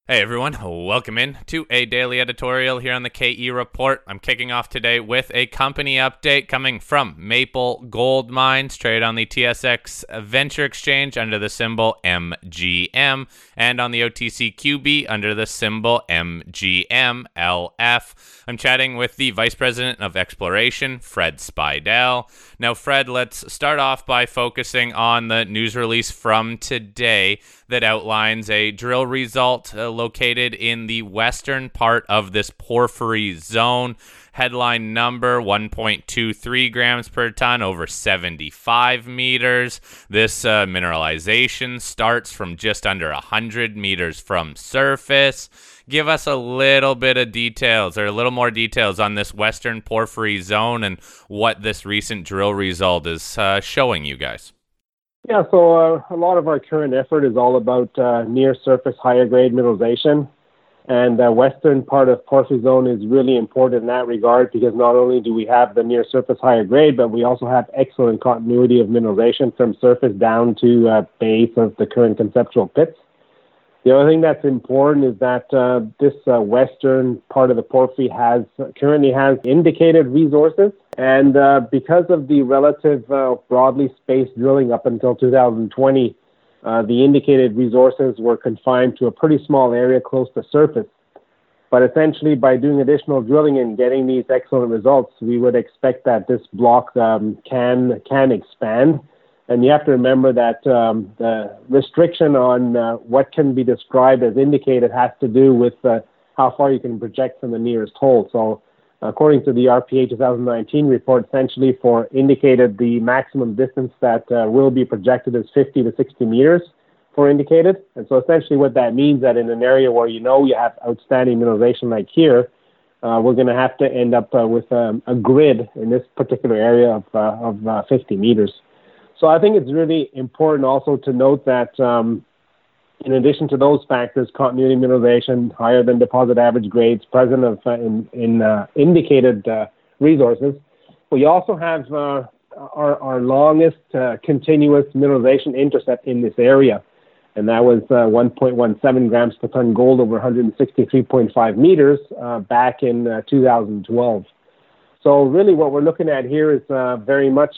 Hey everyone, welcome in to a daily editorial here on the KE Report. I'm kicking off today with a company update coming from Maple Gold Mines, traded on the TSX Venture Exchange under the symbol MGM, and on the OTCQB under the symbol MGMLF. I'm chatting with the Vice President of Exploration, Fred Speidel. Now, Fred, let's start off by focusing on the news release from today that outlines a drill result located in the western part of this porphyry zone. Headline number 1.23 grams per ton over 75 meters. This mineralization starts from just under 100 meters from surface. Give us a little bit of details, or a little more details on this western porphyry zone and what this recent drill result is showing you guys. Yeah, so a lot of our current effort is all about near-surface higher-grade mineralization, and the western part of Porphyry Zone is really important in that regard because not only do we have the near-surface higher grade, but we also have excellent continuity of mineralization from surface down to base of the current conceptual pits. The other thing that's important is that this western part of the porphyry currently has indicated resources. And because of the relative broadly spaced drilling up until 2020, the indicated resources were confined to a pretty small area close to surface. But essentially, by doing additional drilling and getting these excellent results, we would expect that this block can expand. And you have to remember that the restriction on what can be described as indicated has to do with how far you can project from the nearest hole. So according to the RPA 2019 report, essentially for indicated, the maximum distance that will be projected is 50 to 60 meters for indicated. And so essentially what that means that in an area where you have outstanding mineralization like here, we're going to have to end up with a grid in this particular area of 50 meters. So I think it's really important also to note that in addition to those factors, continuity mineralization, higher than deposit average grades, present in indicated resources, we also have our longest continuous mineralization intercept in this area, and that was 1.17 grams per ton gold over 163.5 meters back in 2012. So really what we're looking at here is very much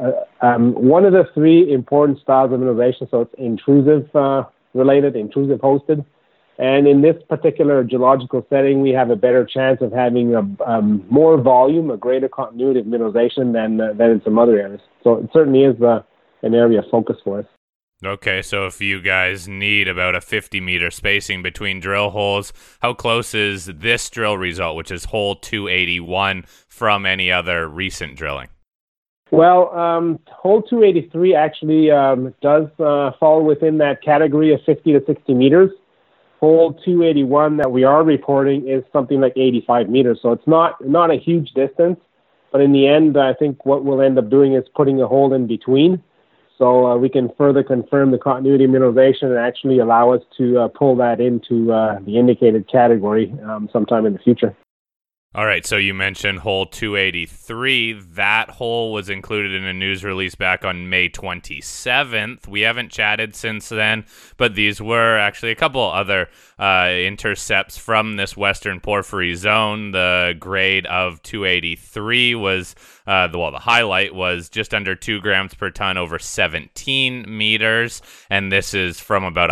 one of the three important styles of mineralization. So it's intrusive related, intrusive hosted. And in this particular geological setting, we have a better chance of having more volume, a greater continuity of mineralization than in some other areas. So it certainly is an area of focus for us. Okay, so if you guys need about a 50-meter spacing between drill holes, how close is this drill result, which is hole 281, from any other recent drilling? Well, hole 283 actually does fall within that category of 50 to 60 meters. Hole 281 that we are reporting is something like 85 meters, so it's not a huge distance. But in the end, I think what we'll end up doing is putting a hole in between, so we can further confirm the continuity of mineralization and actually allow us to pull that into the indicated category sometime in the future. All right, so you mentioned hole 283. That hole was included in a news release back on May 27th. We haven't chatted since then, but these were actually a couple other intercepts from this western porphyry zone. The grade of 283 was, the highlight was just under 2 grams per ton over 17 meters, and this is from about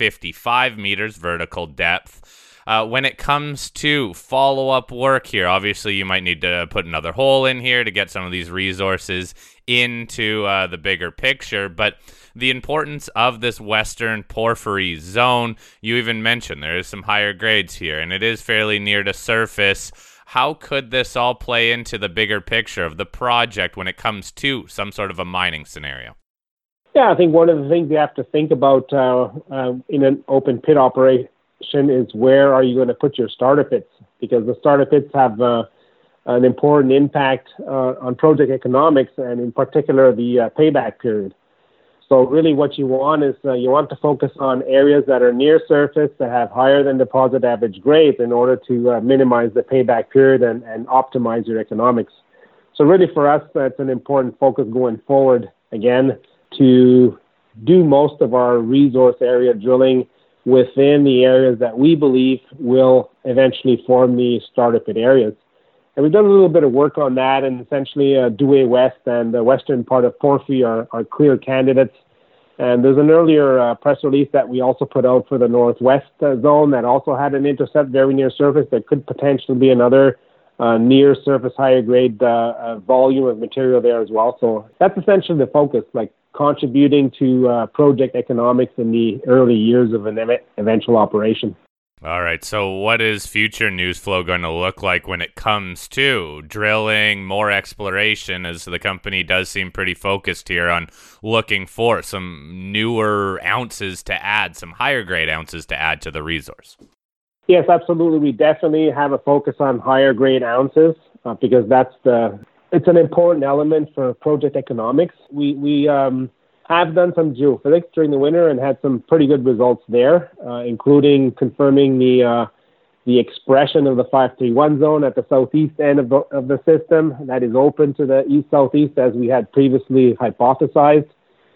155 meters vertical depth. When it comes to follow-up work here, obviously you might need to put another hole in here to get some of these resources into the bigger picture, but the importance of this western porphyry zone, you even mentioned there is some higher grades here, and it is fairly near to surface. How could this all play into the bigger picture of the project when it comes to some sort of a mining scenario? Yeah, I think one of the things you have to think about in an open pit operation is where are you going to put your starter pits, because the starter pits have an important impact on project economics and in particular the payback period. So really what you want is you want to focus on areas that are near surface that have higher than deposit average grades in order to minimize the payback period and optimize your economics. So really for us, that's an important focus going forward, again, to do most of our resource area drilling within the areas that we believe will eventually form the starter pit areas. And we've done a little bit of work on that, and essentially Douay West and the western part of Porphyry are clear candidates. And there's an earlier press release that we also put out for the northwest zone that also had an intercept very near surface that could potentially be another near surface higher grade volume of material there as well. So that's essentially the focus, like contributing to project economics in the early years of an eventual operation. All right, so what is future news flow going to look like when it comes to drilling, more exploration, as the company does seem pretty focused here on looking for some newer ounces to add, some higher grade ounces to add to the resource? Yes, absolutely. We definitely have a focus on higher grade ounces because it's an important element for project economics. We have done some geophysics during the winter and had some pretty good results there, including confirming the expression of the 531 zone at the southeast end of the system that is open to the east-southeast as we had previously hypothesized.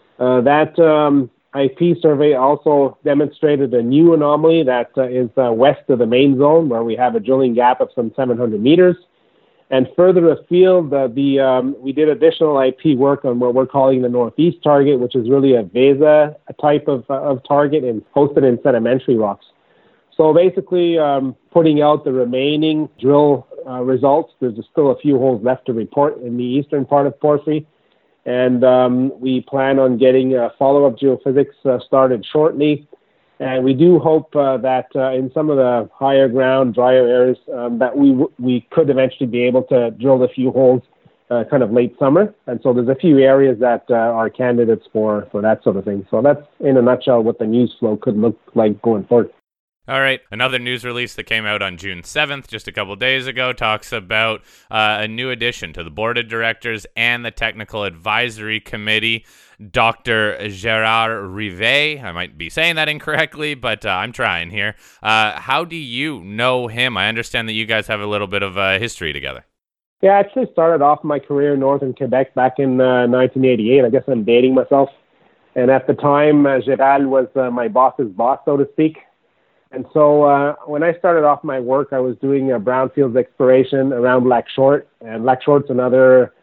That IP survey also demonstrated a new anomaly that is west of the main zone where we have a drilling gap of some 700 meters. And further afield, we did additional IP work on what we're calling the northeast target, which is really a VESA type of target and hosted in sedimentary rocks. So basically, putting out the remaining drill results, there's still a few holes left to report in the eastern part of Porphyry. And we plan on getting follow-up geophysics started shortly. And we do hope that in some of the higher ground, drier areas, that we could eventually be able to drill a few holes kind of late summer. And so there's a few areas that are candidates for that sort of thing. So that's, in a nutshell, what the news flow could look like going forward. All right. Another news release that came out on June 7th, just a couple days ago, talks about a new addition to the board of directors and the technical advisory committee. Dr. Gérard Rivet, I might be saying that incorrectly, but I'm trying here. How do you know him? I understand that you guys have a little bit of history together. Yeah, I actually started off my career in northern Quebec back in 1988. I guess I'm dating myself. And at the time, Gérard was my boss's boss, so to speak. And so when I started off my work, I was doing brownfields exploration around Lac Short. And Lac Short's another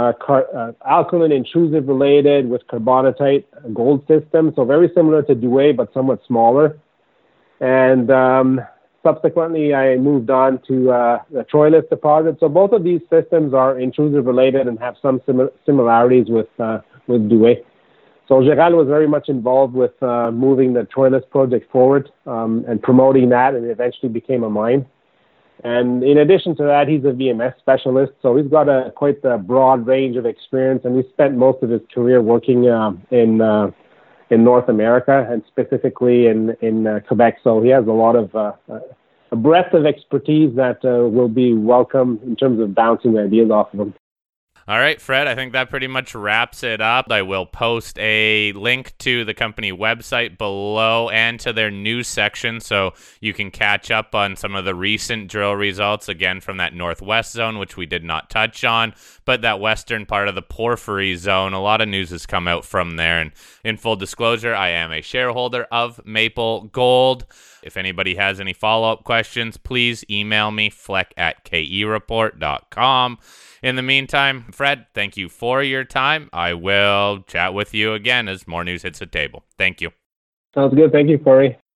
alkaline intrusive related with carbonatite gold system. So very similar to Douay, but somewhat smaller. And subsequently, I moved on to the Troilus deposit. So both of these systems are intrusive related and have some similarities with Douay. So Gérald was very much involved with moving the Troilus project forward and promoting that, and it eventually became a mine. And in addition to that, he's a VMS specialist, so he's got quite a broad range of experience, and he spent most of his career working in North America and specifically in Quebec. So he has a lot of a breadth of expertise that will be welcome in terms of bouncing ideas off of him. All right, Fred, I think that pretty much wraps it up. I will post a link to the company website below and to their news section so you can catch up on some of the recent drill results, again, from that northwest zone, which we did not touch on, but that western part of the Porphyry zone. A lot of news has come out from there. And in full disclosure, I am a shareholder of Maple Gold. If anybody has any follow-up questions, please email me, fleck@kereport.com. In the meantime, Fred, thank you for your time. I will chat with you again as more news hits the table. Thank you. Sounds good. Thank you, Corey.